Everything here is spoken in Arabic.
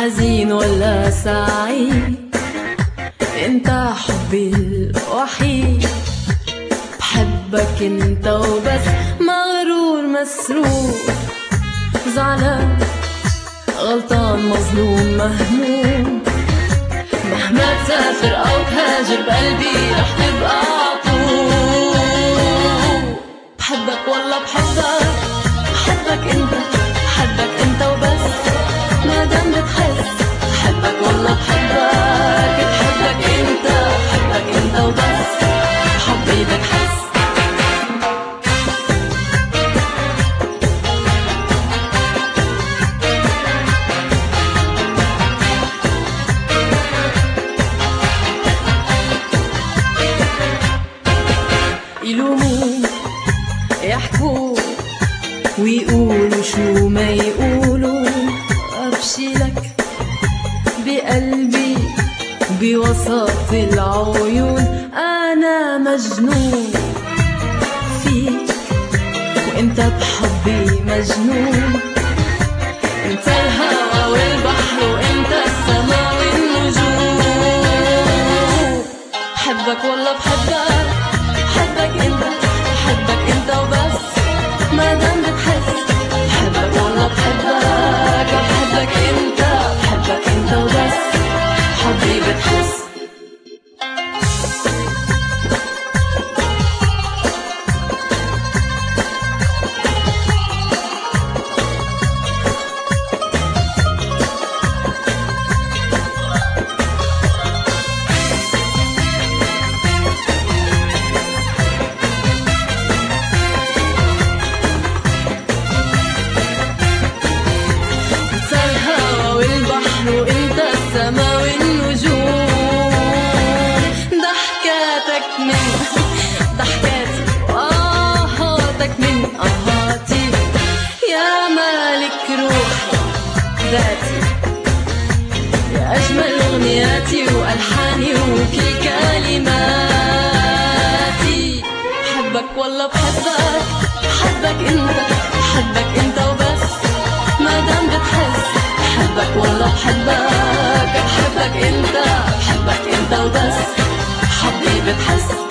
حزين ولا سعيد، انت حبي الوحيد. بحبك انت وبس، مغرور مسرور زعلان غلطان مظلوم مهموم. مهما تسافر او تهاجر بقلبي رح تبقى عطول. بحبك والله بحبك، بحبك انت وبس، ما دام بتحس. بحبك والله بحبك، بحبك انت وبس، حبي بتحس. يلومون يحكوا ويقولوا شو ما يقولوا، أبشي لك بقلبي بوسط العيون. أنا مجنون فيك وانت بحبي مجنون. انت الهوى والبحر وانت السما والنجوم. بحبك والله بحبك، بحبك انت وبس، ما دام بتحس. بحبك والله بحبك، بحبك انت وبس، حبي بتحس. وانت السما والنجوم. ضحكاتك من ضحكاتي وآهاتك من آهاتي. يا مالك روحي ذاتي، يا أجمل أغنياتي وألحاني وكل كلماتي. بحبك والله بحبك، بحبك انت وبس، ما دام بتحس. بحبك والله بحبك، بحبك انت وبس، حبي بتحس.